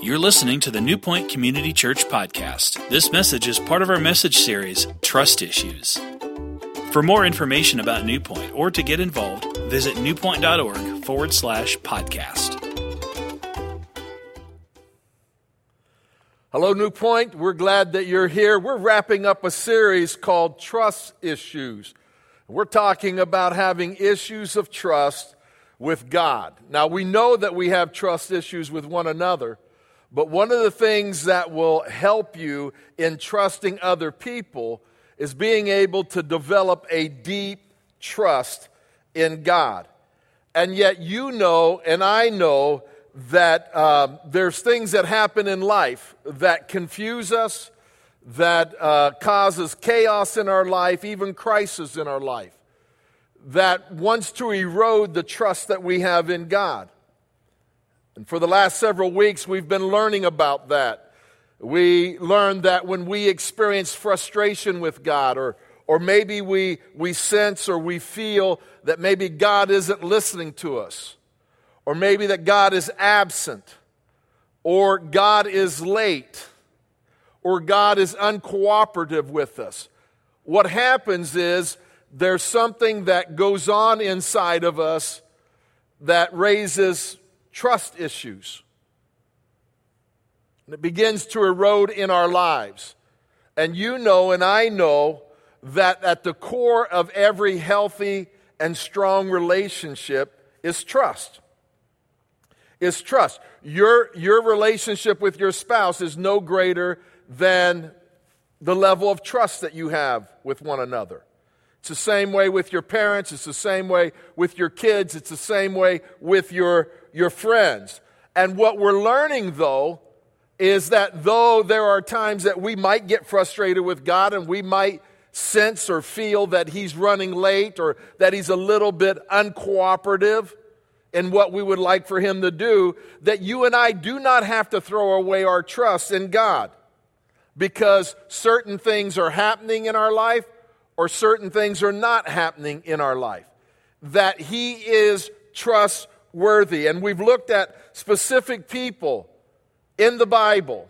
You're listening to the New Point Community Church podcast. This message is part of our message series, Trust Issues. For more information about New Point or to get involved, visit newpoint.org/podcast. Hello, New Point. We're glad that you're here. We're wrapping up a series called Trust Issues. We're talking about having issues of trust with God. Now, we know that we have trust issues with one another, but one of the things that will help you in trusting other people is being able to develop a deep trust in God. And yet you know, and I know, that there's things that happen in life that confuse us, that causes chaos in our life, even crisis in our life, that wants to erode the trust that we have in God. And for the last several weeks, we've been learning about that. We learned that when we experience frustration with God, or maybe we sense or we feel that maybe God isn't listening to us, or maybe that God is absent, or God is late, or God is uncooperative with us. What happens is there's something that goes on inside of us that raises trust issues. And it begins to erode in our lives. And you know and I know that at the core of every healthy and strong relationship is trust. Is trust. Your relationship with your spouse is no greater than the level of trust that you have with one another. It's the same way with your parents. It's the same way with your kids. It's the same way with your friends. And what we're learning, though, is that though there are times that we might get frustrated with God and we might sense or feel that He's running late or that He's a little bit uncooperative in what we would like for Him to do, that you and I do not have to throw away our trust in God, because certain things are happening in our life or certain things are not happening in our life, that He is trustworthy. And we've looked at specific people in the Bible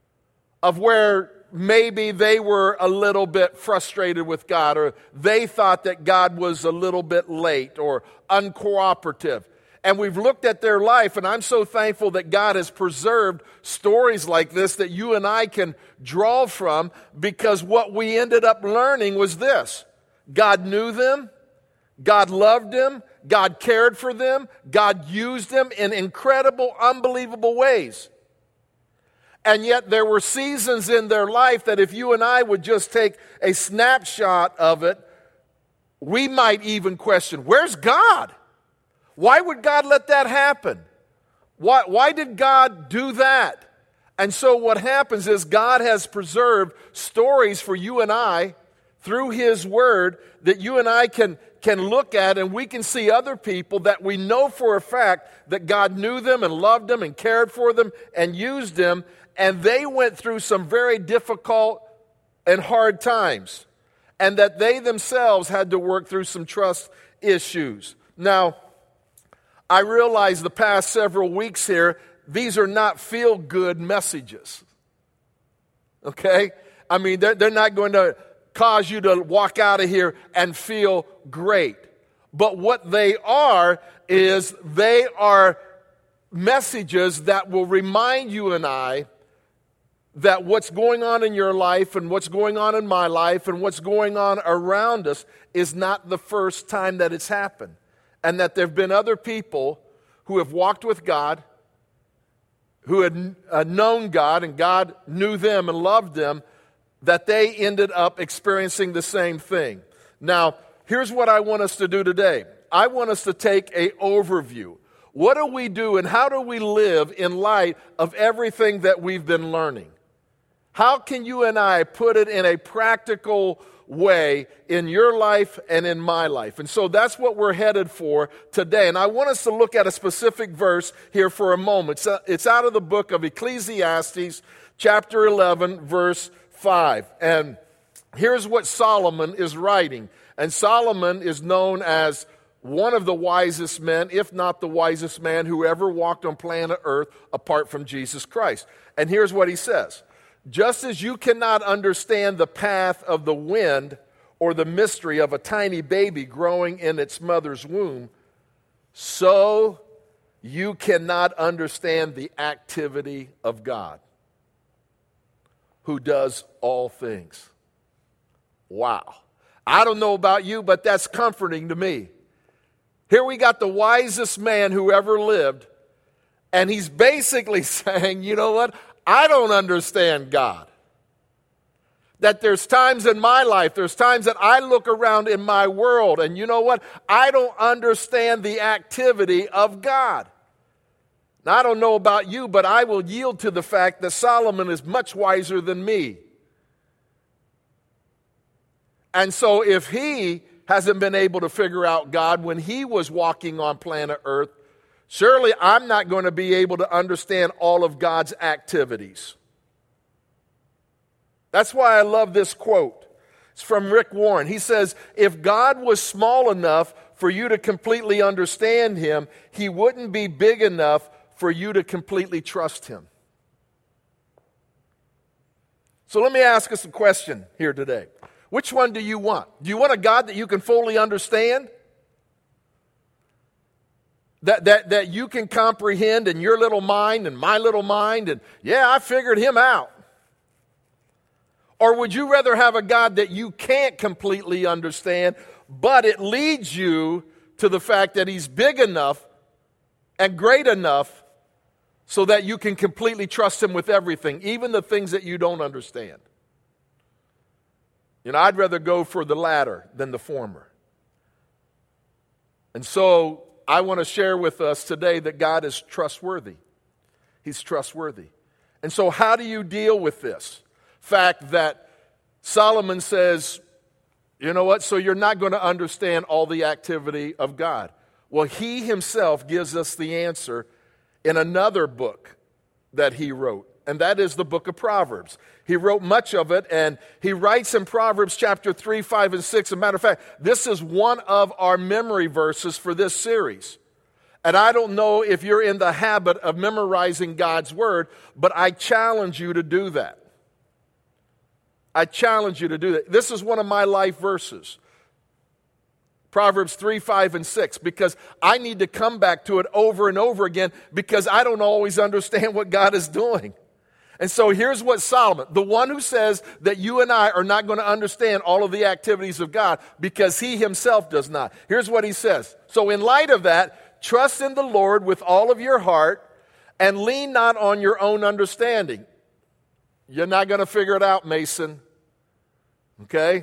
of where maybe they were a little bit frustrated with God, or they thought that God was a little bit late or uncooperative. And we've looked at their life, and I'm so thankful that God has preserved stories like this that you and I can draw from, because what we ended up learning was this: God knew them, God loved them, God cared for them, God used them in incredible, unbelievable ways. And yet there were seasons in their life that if you and I would just take a snapshot of it, we might even question, where's God? Why would God let that happen? Why did God do that? And so what happens is God has preserved stories for you and I through His Word that you and I can look at, and we can see other people that we know for a fact that God knew them and loved them and cared for them and used them, and they went through some very difficult and hard times, and that they themselves had to work through some trust issues. Now, I realize the past several weeks here, these are not feel-good messages. Okay? I mean, they're not going to cause you to walk out of here and feel great. But what they are is they are messages that will remind you and I that what's going on in your life and what's going on in my life and what's going on around us is not the first time that it's happened. And that there have been other people who have walked with God, who had known God, and God knew them and loved them, that they ended up experiencing the same thing. Now, here's what I want us to do today. I want us to take an overview. What do we do and how do we live in light of everything that we've been learning? How can you and I put it in a practical way in your life and in my life? And so that's what we're headed for today. And I want us to look at a specific verse here for a moment. It's out of the book of Ecclesiastes, chapter 11, verse 5. And here's what Solomon is writing. And Solomon is known as one of the wisest men, if not the wisest man who ever walked on planet Earth apart from Jesus Christ. And here's what he says. Just as you cannot understand the path of the wind or the mystery of a tiny baby growing in its mother's womb, so you cannot understand the activity of God, who does all things. Wow. I don't know about you, but that's comforting to me. Here we got the wisest man who ever lived, and he's basically saying, you know what? I don't understand God. That there's times in my life, there's times that I look around in my world, and you know what? I don't understand the activity of God. Now, I don't know about you, but I will yield to the fact that Solomon is much wiser than me. And so if he hasn't been able to figure out God when he was walking on planet Earth, surely I'm not going to be able to understand all of God's activities. That's why I love this quote. It's from Rick Warren. He says, if God was small enough for you to completely understand him, he wouldn't be big enough for you to completely trust him. So let me ask us a question here today. Which one do you want? Do you want a God that you can fully understand? That you can comprehend in your little mind and my little mind, and yeah, I figured him out. Or would you rather have a God that you can't completely understand, but it leads you to the fact that he's big enough and great enough so that you can completely trust him with everything, even the things that you don't understand? You know, I'd rather go for the latter than the former. And so I want to share with us today that God is trustworthy. He's trustworthy. And so how do you deal with this fact that Solomon says, you know what, so you're not going to understand all the activity of God? Well, he himself gives us the answer in another book that he wrote, and that is the book of Proverbs. He wrote much of it, and he writes in Proverbs chapter 3, 5, and 6. As a matter of fact, this is one of our memory verses for this series. And I don't know if you're in the habit of memorizing God's word, but I challenge you to do that. I challenge you to do that. This is one of my life verses. Proverbs 3, 5, and 6, because I need to come back to it over and over again because I don't always understand what God is doing. And so here's what Solomon, the one who says that you and I are not going to understand all of the activities of God because he himself does not. Here's what he says. So in light of that, trust in the Lord with all of your heart and lean not on your own understanding. You're not going to figure it out, Mason. Okay?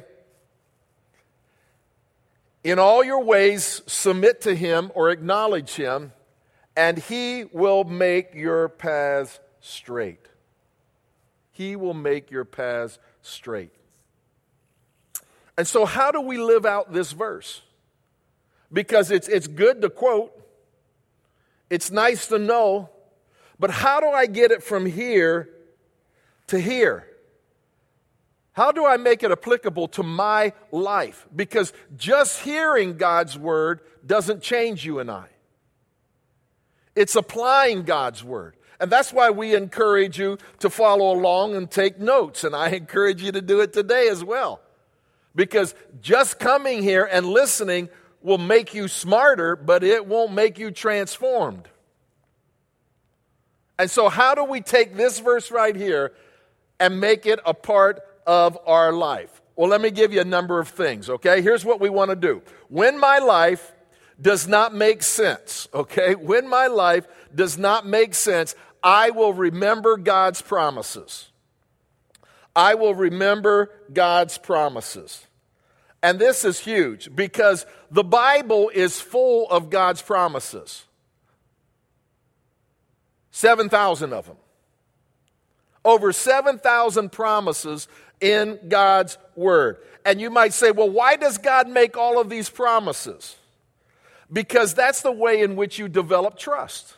In all your ways, submit to him or acknowledge him, and he will make your paths straight. He will make your paths straight. And so how do we live out this verse? Because it's good to quote. It's nice to know. But how do I get it from here to here? How do I make it applicable to my life? Because just hearing God's word doesn't change you and I. It's applying God's word. And that's why we encourage you to follow along and take notes. And I encourage you to do it today as well. Because just coming here and listening will make you smarter, but it won't make you transformed. And so how do we take this verse right here and make it a part of our life? Well, let me give you a number of things, okay? Here's what we want to do. When my life does not make sense, okay? When my life does not make sense, I will remember God's promises. I will remember God's promises. And this is huge because the Bible is full of God's promises. 7,000 of them. Over 7,000 promises in God's word. And you might say, well, why does God make all of these promises? Because that's the way in which you develop trust.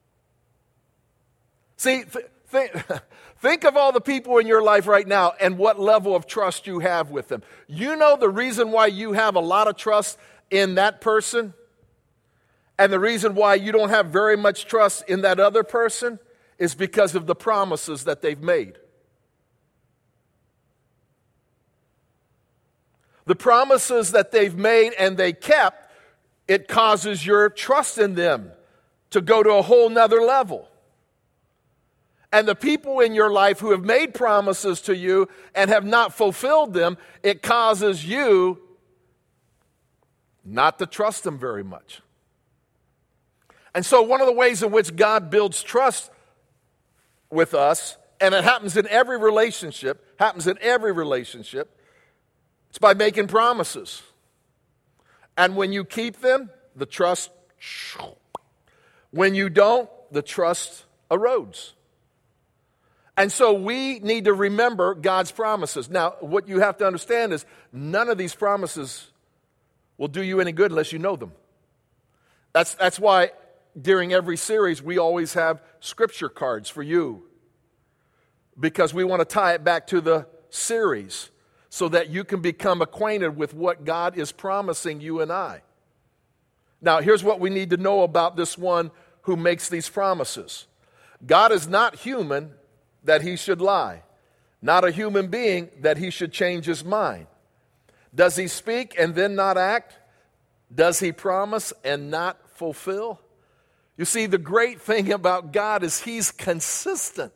See, think of all the people in your life right now and what level of trust you have with them. You know the reason why you have a lot of trust in that person And the reason why you don't have very much trust in that other person is because of the promises that they've made. The promises that they've made and they kept, it causes your trust in them to go to a whole nother level. And the people in your life who have made promises to you and have not fulfilled them, it causes you not to trust them very much. And so one of the ways in which God builds trust with us, and it happens in every relationship, it's by making promises. And when you keep them, the trust, when you don't, the trust erodes. And so we need to remember God's promises. Now, what you have to understand is none of these promises will do you any good unless you know them. That's why during every series we always have scripture cards for you, because we want to tie it back to the series so that you can become acquainted with what God is promising you and I. Now, here's what we need to know about this one who makes these promises. God is not human that he should lie, not a human being that he should change his mind. Does he speak and then not act? Does he promise and not fulfill? You see, the great thing about God is he's consistent.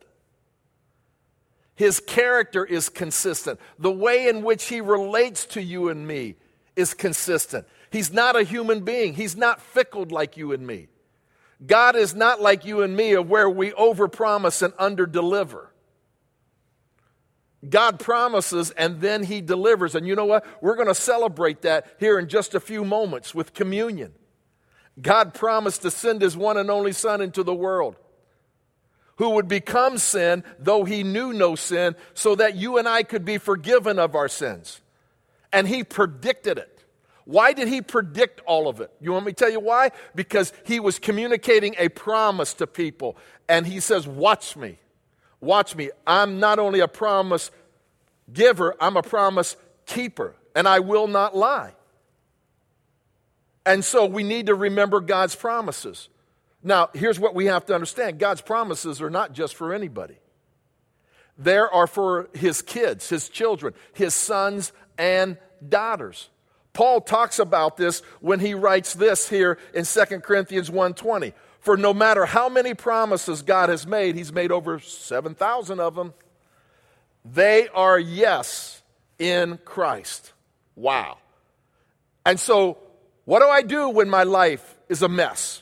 His character is consistent. The way in which he relates to you and me is consistent. He's not a human being. He's not fickle like you and me. God is not like you and me, of where we overpromise and underdeliver. God promises and then he delivers. And you know what? We're going to celebrate that here in just a few moments with communion. God promised to send his one and only Son into the world, who would become sin, though he knew no sin, so that you and I could be forgiven of our sins. And he predicted it. Why did he predict all of it? You want me to tell you why? Because he was communicating a promise to people. And he says, watch me. Watch me. I'm not only a promise giver, I'm a promise keeper. And I will not lie. And so we need to remember God's promises. Now, here's what we have to understand. God's promises are not just for anybody. They are for his kids, his children, his sons and daughters. Paul talks about this when he writes this here in 2 Corinthians 1:20. For no matter how many promises God has made, he's made over 7,000 of them, they are yes in Christ. Wow. And so, what do I do when my life is a mess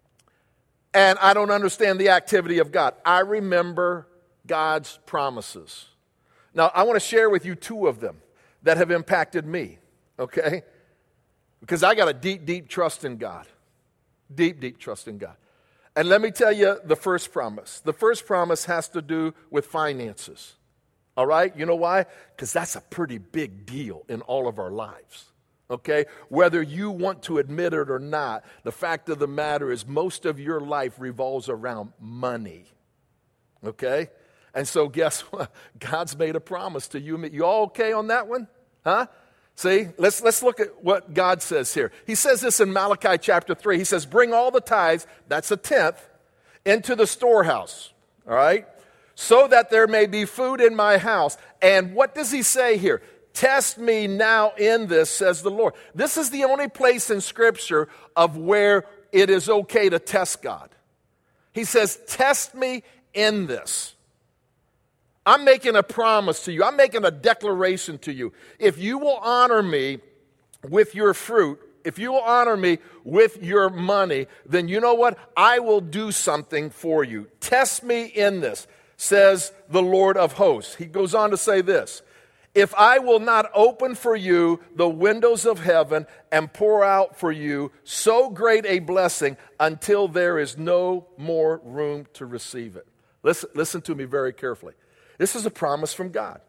and I don't understand the activity of God? I remember God's promises. Now, I want to share with you two of them that have impacted me. Okay? Because I got a deep, deep trust in God. Deep, deep trust in God. And let me tell you the first promise. The first promise has to do with finances. All right? You know why? Because that's a pretty big deal in all of our lives. Okay? Whether you want to admit it or not, the fact of the matter is most of your life revolves around money. Okay? And so guess what? God's made a promise to you and me. You all okay on that one? Huh? See, let's look at what God says here. He says this in Malachi chapter 3. He says, bring all the tithes, that's a tenth, into the storehouse, all right, so that there may be food in my house. And what does he say here? Test me now in this, says the Lord. This is the only place in Scripture of where it is okay to test God. He says, test me in this. I'm making a promise to you. I'm making a declaration to you. If you will honor me with your fruit, if you will honor me with your money, then you know what? I will do something for you. Test me in this, says the Lord of hosts. He goes on to say this. If I will not open for you the windows of heaven and pour out for you so great a blessing until there is no more room to receive it. Listen to me very carefully. This is a promise from God.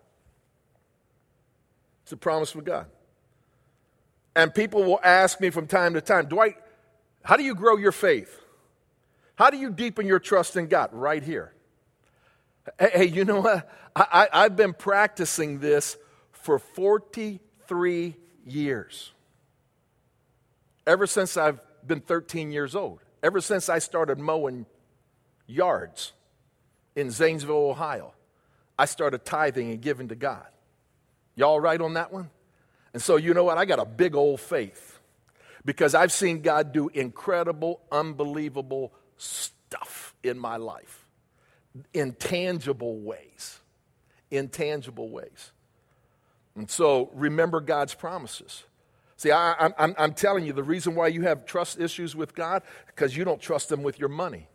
It's a promise from God. And people will ask me from time to time, how do you grow your faith? How do you deepen your trust in God? Right here. Hey, you know what? I've been practicing this for 43 years. Ever since I've been 13 years old. Ever since I started mowing yards in Zanesville, Ohio, I started tithing and giving to God. Y'all right on that one? And so you know what? I got a big old faith because I've seen God do incredible, unbelievable stuff in my life in tangible ways. In tangible ways. And so remember God's promises. See, I'm telling you, the reason why you have trust issues with God, because you don't trust Him with your money.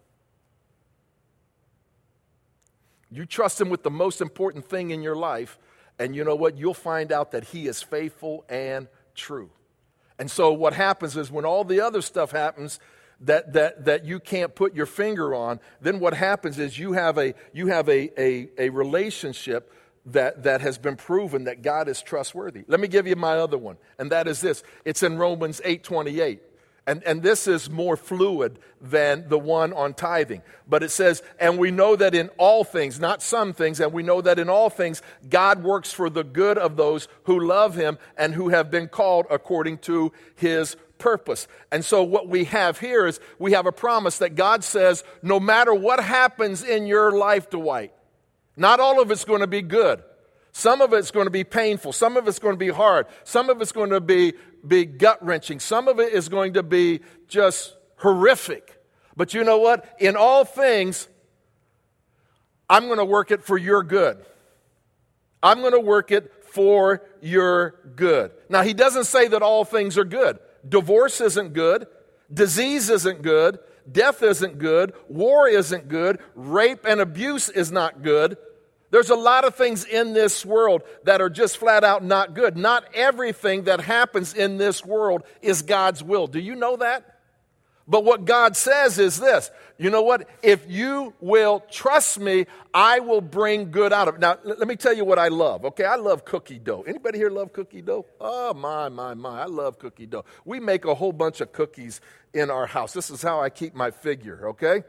You trust Him with the most important thing in your life, and you know what? You'll find out that He is faithful and true. And so what happens is when all the other stuff happens that you can't put your finger on, then what happens is you have a relationship that has been proven that God is trustworthy. Let me give you my other one, and that is this. It's in Romans 8:28. And this is more fluid than the one on tithing. But it says, and we know that in all things, not some things, and we know that in all things, God works for the good of those who love Him and who have been called according to His purpose. And so what we have here is we have a promise that God says, no matter what happens in your life, Dwight, not all of it's going to be good. Some of it's going to be painful. Some of it's going to be hard. Some of it's going to be gut-wrenching. Some of it is going to be just horrific. But you know what? In all things, I'm going to work it for your good. I'm going to work it for your good. Now, He doesn't say that all things are good. Divorce isn't good. Disease isn't good. Death isn't good. War isn't good. Rape and abuse is not good. There's a lot of things in this world that are just flat out not good. Not everything that happens in this world is God's will. Do you know that? But what God says is this. You know what? If you will trust me, I will bring good out of it. Now, let me tell you what I love, okay? I love cookie dough. Anybody here love cookie dough? Oh, my. I love cookie dough. We make a whole bunch of cookies in our house. This is how I keep my figure, okay?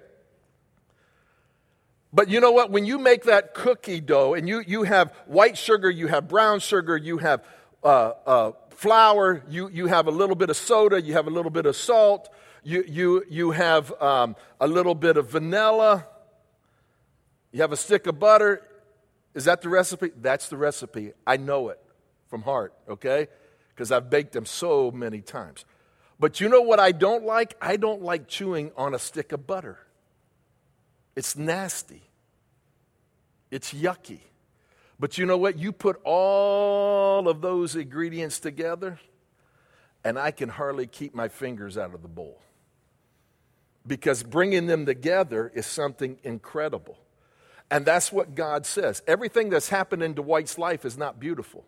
But you know what? When you make that cookie dough and you have white sugar, you have brown sugar, you have flour, you have a little bit of soda, you have a little bit of salt, you have a little bit of vanilla, you have a stick of butter. Is that the recipe? That's the recipe. I know it from heart, okay? Because I've baked them so many times. But you know what I don't like? I don't like chewing on a stick of butter. It's nasty. It's yucky. But you know what? You put all of those ingredients together, and I can hardly keep my fingers out of the bowl. Because bringing them together is something incredible. And that's what God says. Everything that's happened in Dwight's life is not beautiful.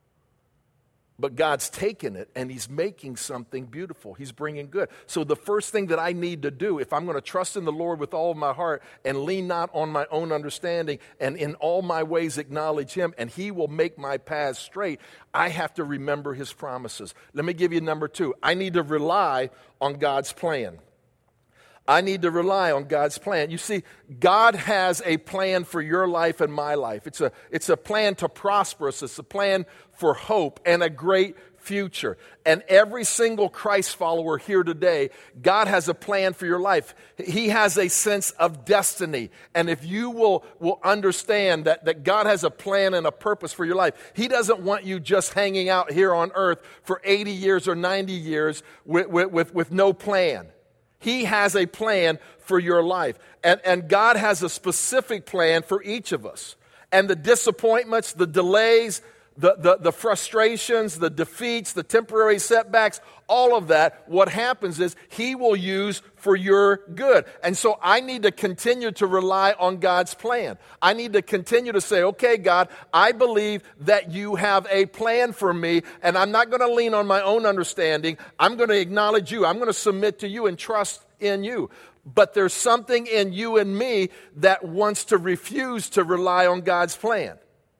But God's taken it and He's making something beautiful. He's bringing good. So the first thing that I need to do, if I'm going to trust in the Lord with all of my heart and lean not on my own understanding and in all my ways acknowledge Him and He will make my paths straight, I have to remember His promises. Let me give you number 2. I need to rely on God's plan. I need to rely on God's plan. You see, God has a plan for your life and my life. It's a plan to prosper us. It's a plan for hope and a great future. And every single Christ follower here today, God has a plan for your life. He has a sense of destiny. And if you will understand that God has a plan and a purpose for your life, He doesn't want you just hanging out here on earth for 80 years or 90 years with no plan. He has a plan for your life. And God has a specific plan for each of us. And the disappointments, the delays, the frustrations, the defeats, the temporary setbacks, all of that, what happens is He will use for your good. And so I need to continue to rely on God's plan. I need to continue to say, okay, God, I believe that You have a plan for me, and I'm not going to lean on my own understanding. I'm going to acknowledge You. I'm going to submit to You and trust in You. But there's something in you and me that wants to refuse to rely on God's plan.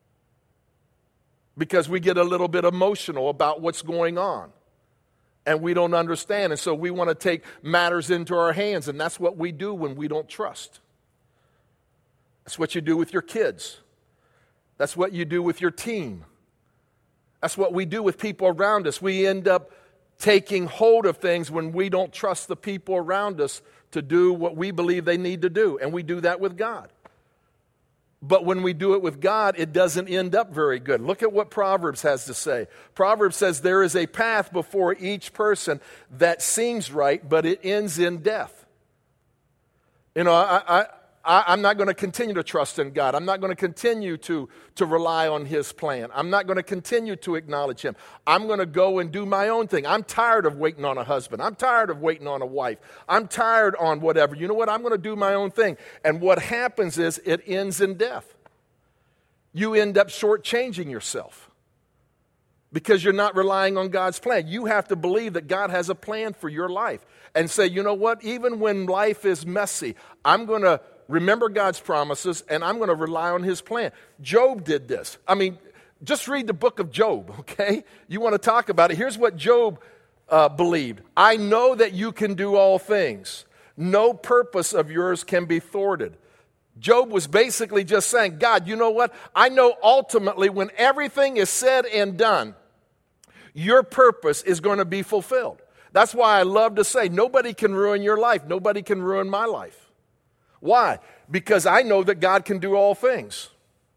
Because we get a little bit emotional about what's going on. And we don't understand. And so we want to take matters into our hands. And that's what we do when we don't trust. That's what you do with your kids. That's what you do with your team. That's what we do with people around us. We end up taking hold of things when we don't trust the people around us to do what we believe they need to do. And we do that with God. But when we do it with God, it doesn't end up very good. Look at what Proverbs has to say. Proverbs says there is a path before each person that seems right, but it ends in death. You know, I'm not going to continue to trust in God. I'm not going to continue to rely on His plan. I'm not going to continue to acknowledge Him. I'm going to go and do my own thing. I'm tired of waiting on a husband. I'm tired of waiting on a wife. I'm tired on whatever. You know what? I'm going to do my own thing. And what happens is it ends in death. You end up shortchanging yourself because you're not relying on God's plan. You have to believe that God has a plan for your life and say, you know what? Even when life is messy, I'm going to remember God's promises, and I'm going to rely on His plan. Job did this. I mean, just read the book of Job, okay? You want to talk about it. Here's what Job believed. I know that you can do all things. No purpose of yours can be thwarted. Job was basically just saying, God, you know what? I know ultimately when everything is said and done, your purpose is going to be fulfilled. That's why I love to say, nobody can ruin your life. Nobody can ruin my life. Why? Because I know that God can do all things.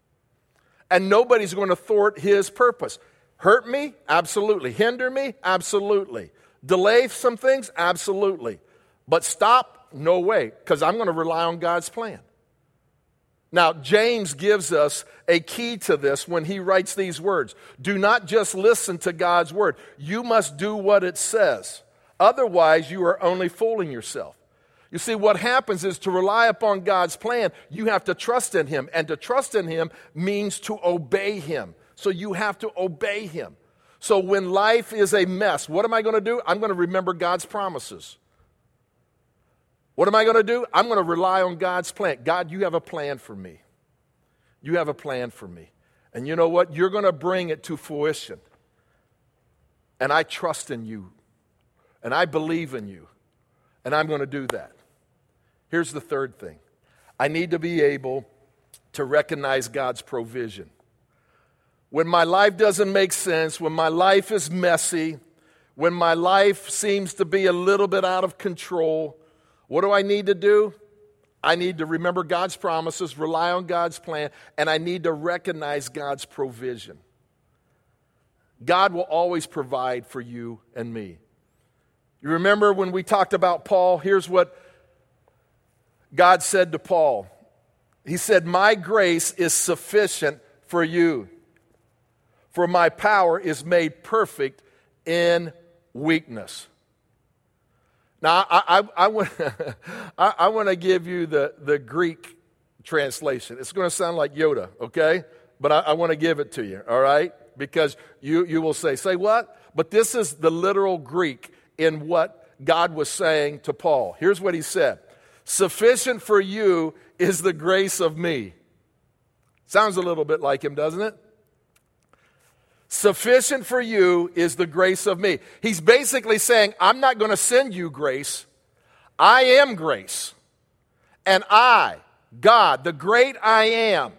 And nobody's going to thwart His purpose. Hurt me? Absolutely. Hinder me? Absolutely. Delay some things? Absolutely. But stop? No way, because I'm going to rely on God's plan. Now, James gives us a key to this when he writes these words. Do not just listen to God's word. You must do what it says. Otherwise, you are only fooling yourself. You see, what happens is to rely upon God's plan, you have to trust in Him. And to trust in Him means to obey Him. So you have to obey Him. So when life is a mess, what am I going to do? I'm going to remember God's promises. What am I going to do? I'm going to rely on God's plan. God, you have a plan for me. You have a plan for me. And you know what? You're going to bring it to fruition. And I trust in you. And I believe in you. And I'm going to do that. Here's the third thing. I need to be able to recognize God's provision. When my life doesn't make sense, when my life is messy, when my life seems to be a little bit out of control, what do I need to do? I need to remember God's promises, rely on God's plan, and I need to recognize God's provision. God will always provide for you and me. You remember when we talked about Paul? Here's what God said to Paul. He said, my grace is sufficient for you, for my power is made perfect in weakness. Now, I want to give you the Greek translation. It's going to sound like Yoda, okay? But I want to give it to you, all right? Because you will say what? But this is the literal Greek in what God was saying to Paul. Here's what he said. Sufficient for you is the grace of me. Sounds a little bit like him, doesn't it? Sufficient for you is the grace of me. He's basically saying, I'm not going to send you grace. I am grace. And I, God, the great I am,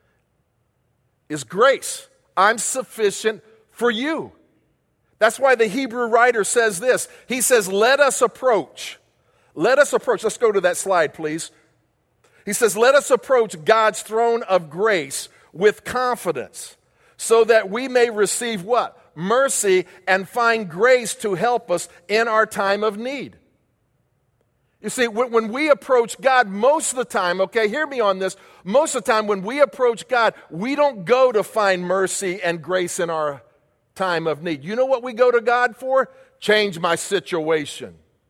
is grace. I'm sufficient for you. That's why the Hebrew writer says this. He says, let us approach. Let us approach. Let's go to that slide, please. He says, let us approach God's throne of grace with confidence so that we may receive what? Mercy and find grace to help us in our time of need. You see, when we approach God, most of the time, okay, hear me on this, most of the time when we approach God, we don't go to find mercy and grace in our time of need. You know what we go to God for? Change my situation.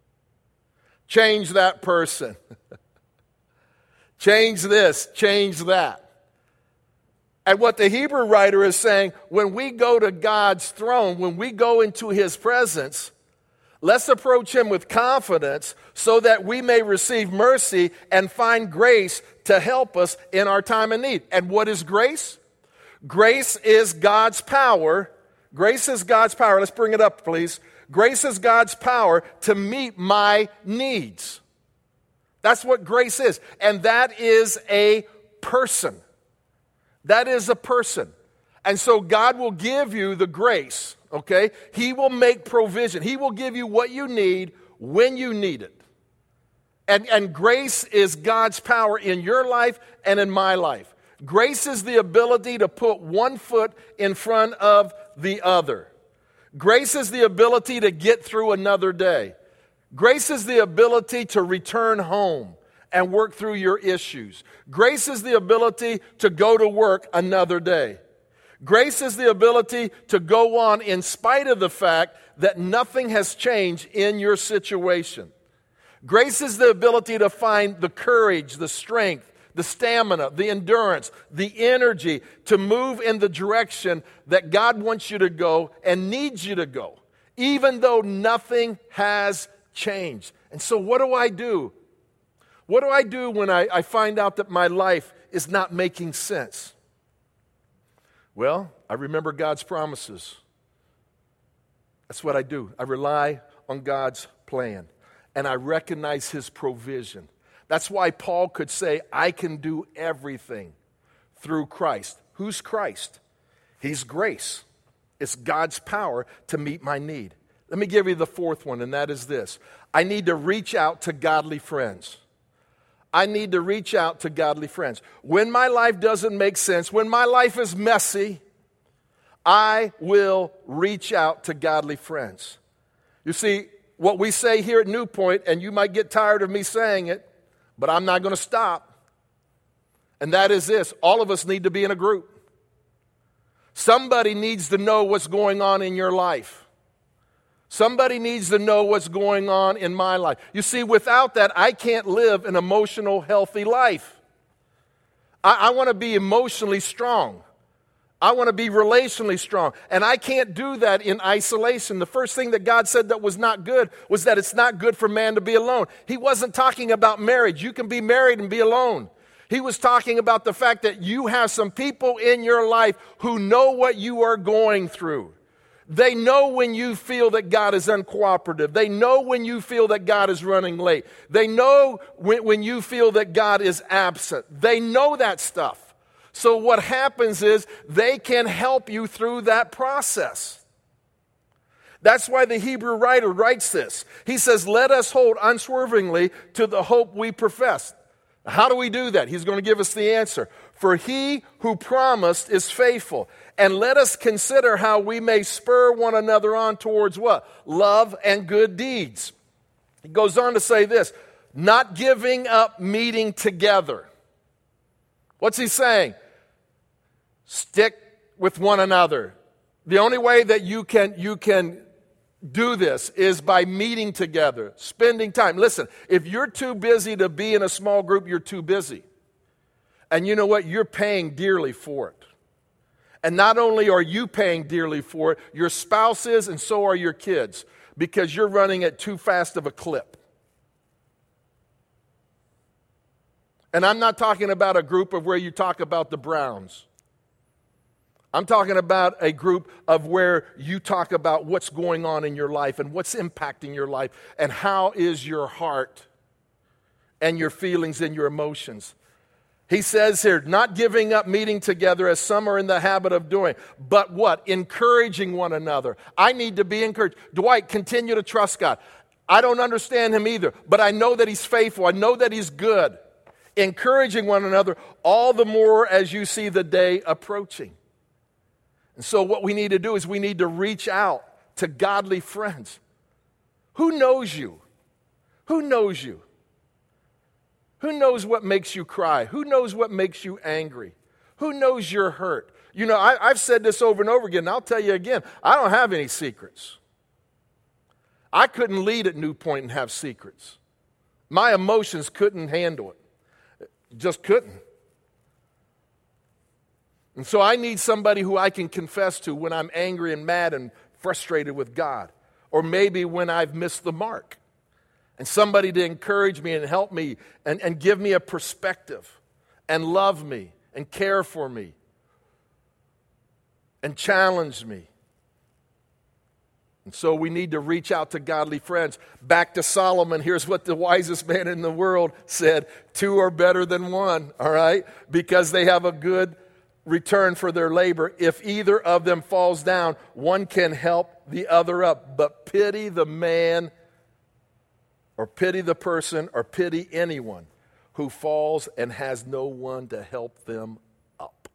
Change that person. Change this, change that. And what the Hebrew writer is saying, when we go to God's throne, when we go into His presence, let's approach Him with confidence so that we may receive mercy and find grace to help us in our time of need. And what is grace? Grace is God's power. Grace is God's power. Let's bring it up, please. Grace is God's power to meet my needs. That's what grace is. And that is a person. That is a person. And so God will give you the grace, okay? He will make provision. He will give you what you need when you need it. And grace is God's power in your life and in my life. Grace is the ability to put one foot in front of the other. Grace is the ability to get through another day. Grace is the ability to return home and work through your issues. Grace is the ability to go to work another day. Grace is the ability to go on in spite of the fact that nothing has changed in your situation. Grace is the ability to find the courage, the strength, the stamina, the endurance, the energy to move in the direction that God wants you to go and needs you to go, even though nothing has changed. And so what do I do? What do I do when I find out that my life is not making sense? Well, I remember God's promises. That's what I do. I rely on God's plan, and I recognize His provision. That's why Paul could say, I can do everything through Christ. Who's Christ? He's grace. It's God's power to meet my need. Let me give you the fourth one, and that is this. I need to reach out to godly friends. I need to reach out to godly friends. When my life doesn't make sense, when my life is messy, I will reach out to godly friends. You see, what we say here at New Point, and you might get tired of me saying it, but I'm not going to stop. And that is this. All of us need to be in a group. Somebody needs to know what's going on in your life. Somebody needs to know what's going on in my life. You see, without that, I can't live an emotional, healthy life. I want to be emotionally strong. I want to be relationally strong. And I can't do that in isolation. The first thing that God said that was not good was that it's not good for man to be alone. He wasn't talking about marriage. You can be married and be alone. He was talking about the fact that you have some people in your life who know what you are going through. They know when you feel that God is uncooperative. They know when you feel that God is running late. They know when you feel that God is absent. They know that stuff. So what happens is they can help you through that process. That's why the Hebrew writer writes this. He says, let us hold unswervingly to the hope we profess. How do we do that? He's going to give us the answer. For he who promised is faithful. And let us consider how we may spur one another on towards what? Love and good deeds. He goes on to say this, not giving up meeting together. What's he saying? Stick with one another. The only way that you can do this is by meeting together, spending time. Listen, if you're too busy to be in a small group, you're too busy. And you know what? You're paying dearly for it. And not only are you paying dearly for it, your spouse is, and so are your kids, because you're running at too fast of a clip. And I'm not talking about a group of where you talk about the Browns. I'm talking about a group of where you talk about what's going on in your life and what's impacting your life and how is your heart and your feelings and your emotions. He says here, not giving up meeting together as some are in the habit of doing, but what? Encouraging one another. I need to be encouraged. Dwight, continue to trust God. I don't understand Him either, but I know that He's faithful. I know that He's good. Encouraging one another all the more as you see the day approaching. And so what we need to do is we need to reach out to godly friends. Who knows you? Who knows you? Who knows what makes you cry? Who knows what makes you angry? Who knows you're hurt? You know, I've said this over and over again, and I'll tell you again, I don't have any secrets. I couldn't lead at New Point and have secrets. My emotions couldn't handle it. Just couldn't. And so I need somebody who I can confess to when I'm angry and mad and frustrated with God, or maybe when I've missed the mark. And somebody to encourage me and help me and give me a perspective and love me and care for me and challenge me. And so we need to reach out to godly friends. Back to Solomon, here's what the wisest man in the world said. 2 are better than 1, all right? Because they have a good return for their labor. If either of them falls down, one can help the other up. But pity the man, or pity the person, or pity anyone who falls and has no one to help them up.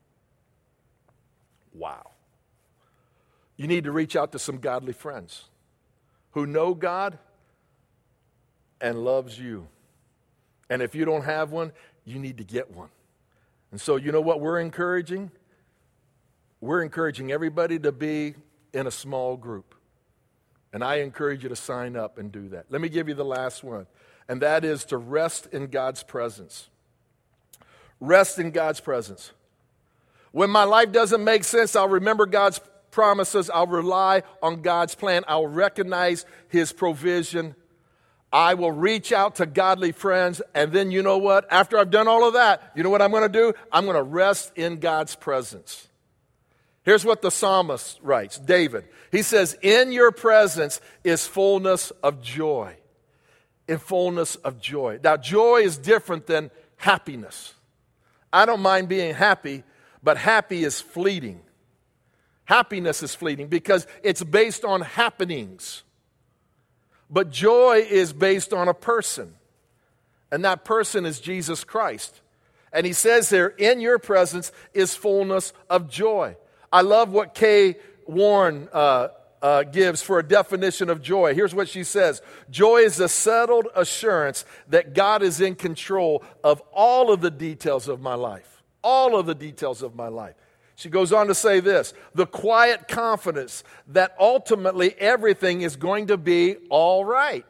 Wow. You need to reach out to some godly friends who know God and loves you. And if you don't have one, you need to get one. And so you know what we're encouraging? We're encouraging everybody to be in a small group. And I encourage you to sign up and do that. Let me give you the last one, and that is to rest in God's presence. Rest in God's presence. When my life doesn't make sense, I'll remember God's promises. I'll rely on God's plan. I'll recognize His provision. I will reach out to godly friends, and then you know what? After I've done all of that, you know what I'm going to do? I'm going to rest in God's presence. Here's what the psalmist writes, David. He says, in your presence is fullness of joy. In fullness of joy. Now, joy is different than happiness. I don't mind being happy, but happy is fleeting. Happiness is fleeting because it's based on happenings. But joy is based on a person, and that person is Jesus Christ. And he says here, in your presence is fullness of joy. I love what Kay Warren gives for a definition of joy. Here's what she says. Joy is a settled assurance that God is in control of all of the details of my life. All of the details of my life. She goes on to say this, the quiet confidence that ultimately everything is going to be all right.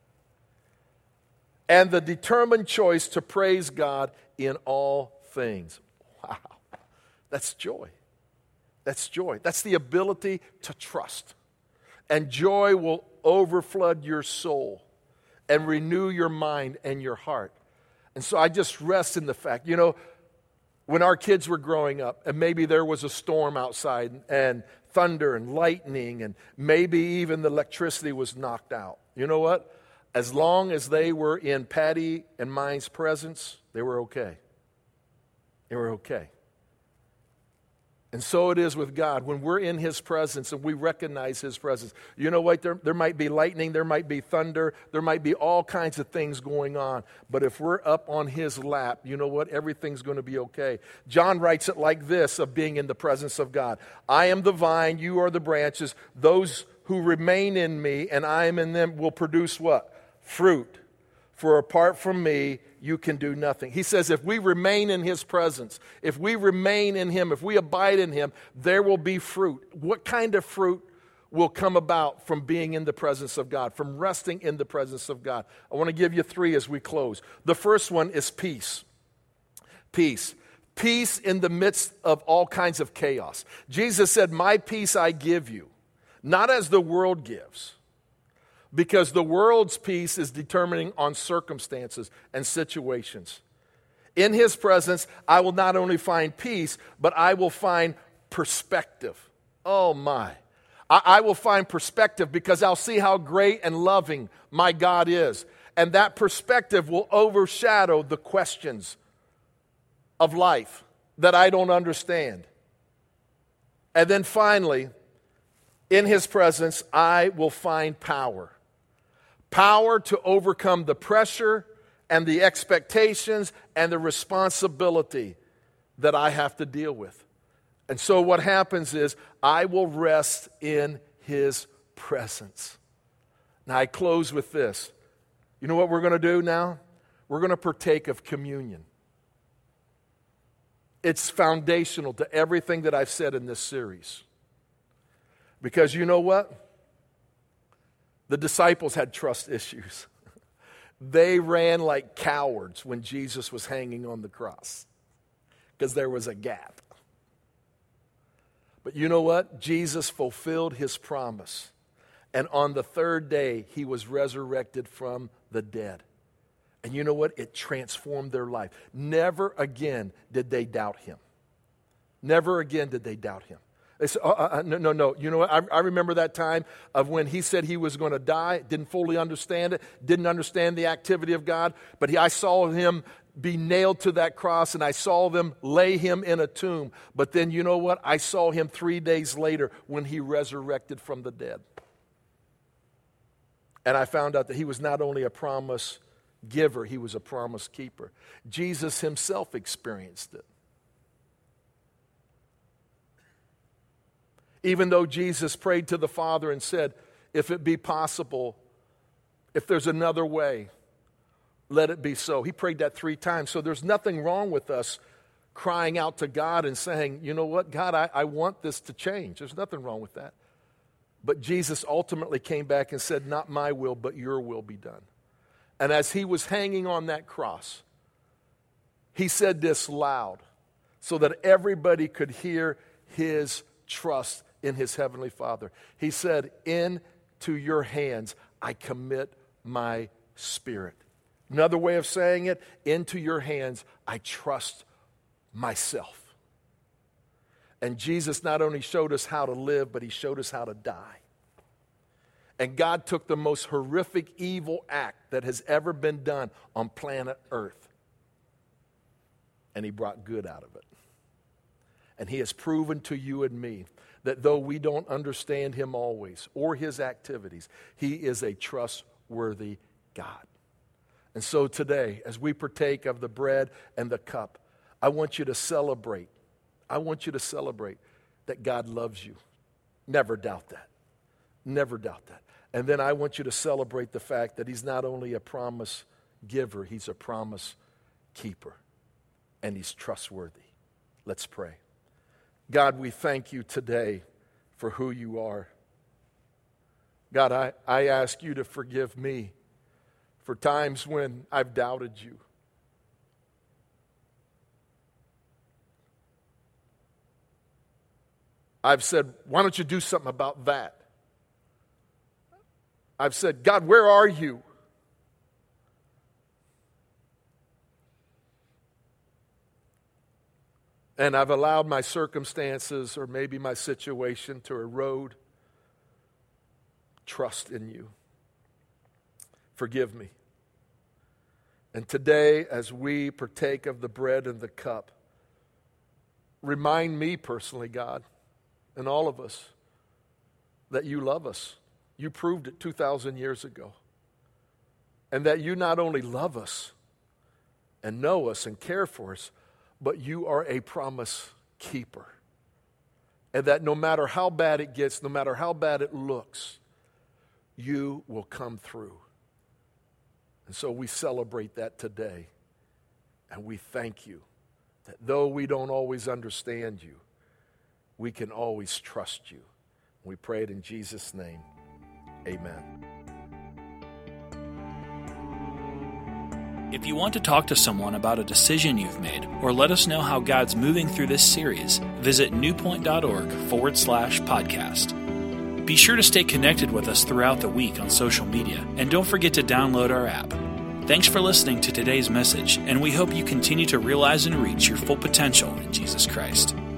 And the determined choice to praise God in all things. Wow, that's joy. That's joy. That's the ability to trust. And joy will overflood your soul and renew your mind and your heart. And so I just rest in the fact, you know, when our kids were growing up, and maybe there was a storm outside, and thunder and lightning, and maybe even the electricity was knocked out. You know what? As long as they were in Patty and mine's presence, they were okay. They were okay. And so it is with God. When we're in His presence and we recognize His presence, you know what? There might be lightning, there might be thunder, there might be all kinds of things going on. But if we're up on His lap, you know what? Everything's going to be okay. John writes it like this of being in the presence of God. I am the vine, you are the branches. Those who remain in me and I am in them will produce what? Fruit. For apart from me, you can do nothing. He says if we remain in His presence, if we remain in Him, if we abide in Him, there will be fruit. What kind of fruit will come about from being in the presence of God, from resting in the presence of God? I want to give you 3 as we close. The first one is peace. Peace. Peace in the midst of all kinds of chaos. Jesus said, my peace I give you, not as the world gives. Because the world's peace is determining on circumstances and situations. In His presence, I will not only find peace, but I will find perspective. Oh my. I will find perspective because I'll see how great and loving my God is. And that perspective will overshadow the questions of life that I don't understand. And then finally, in His presence, I will find power. Power to overcome the pressure and the expectations and the responsibility that I have to deal with. And so what happens is I will rest in His presence. Now I close with this. You know what we're going to do now? We're going to partake of communion. It's foundational to everything that I've said in this series. Because you know what? The disciples had trust issues. They ran like cowards when Jesus was hanging on the cross because there was a gap. But you know what? Jesus fulfilled His promise. And on the 3rd day, He was resurrected from the dead. And you know what? It transformed their life. Never again did they doubt Him. Never again did they doubt Him. They said, no. You know what? I remember that time of when He said He was going to die. Didn't fully understand it. Didn't understand the activity of God. But I saw Him be nailed to that cross, and I saw them lay him in a tomb. But then you know what? I saw him 3 days later when he resurrected from the dead. And I found out that he was not only a promise giver, he was a promise keeper. Jesus himself experienced it. Even though Jesus prayed to the Father and said, if it be possible, if there's another way, let it be so. He prayed that 3 times. So there's nothing wrong with us crying out to God and saying, you know what, God, I want this to change. There's nothing wrong with that. But Jesus ultimately came back and said, not my will, but your will be done. And as he was hanging on that cross, he said this loud so that everybody could hear his trust in his heavenly Father. He said, into your hands I commit my spirit. Another way of saying it, into your hands I trust myself. And Jesus not only showed us how to live, but he showed us how to die. And God took the most horrific evil act that has ever been done on planet Earth, and he brought good out of it. And he has proven to you and me that though we don't understand him always or his activities, he is a trustworthy God. And so today, as we partake of the bread and the cup, I want you to celebrate. I want you to celebrate that God loves you. Never doubt that. Never doubt that. And then I want you to celebrate the fact that he's not only a promise giver, he's a promise keeper. And he's trustworthy. Let's pray. God, we thank you today for who you are. God, I ask you to forgive me for times when I've doubted you. I've said, why don't you do something about that? I've said, God, where are you? And I've allowed my circumstances or maybe my situation to erode trust in you. Forgive me. And today, as we partake of the bread and the cup, remind me personally, God, and all of us, that you love us. You proved it 2,000 years ago. And that you not only love us and know us and care for us, but you are a promise keeper. And that no matter how bad it gets, no matter how bad it looks, you will come through. And so we celebrate that today. And we thank you that though we don't always understand you, we can always trust you. We pray it in Jesus' name. Amen. If you want to talk to someone about a decision you've made or let us know how God's moving through this series, visit newpoint.org/podcast. Be sure to stay connected with us throughout the week on social media, and don't forget to download our app. Thanks for listening to today's message, and we hope you continue to realize and reach your full potential in Jesus Christ.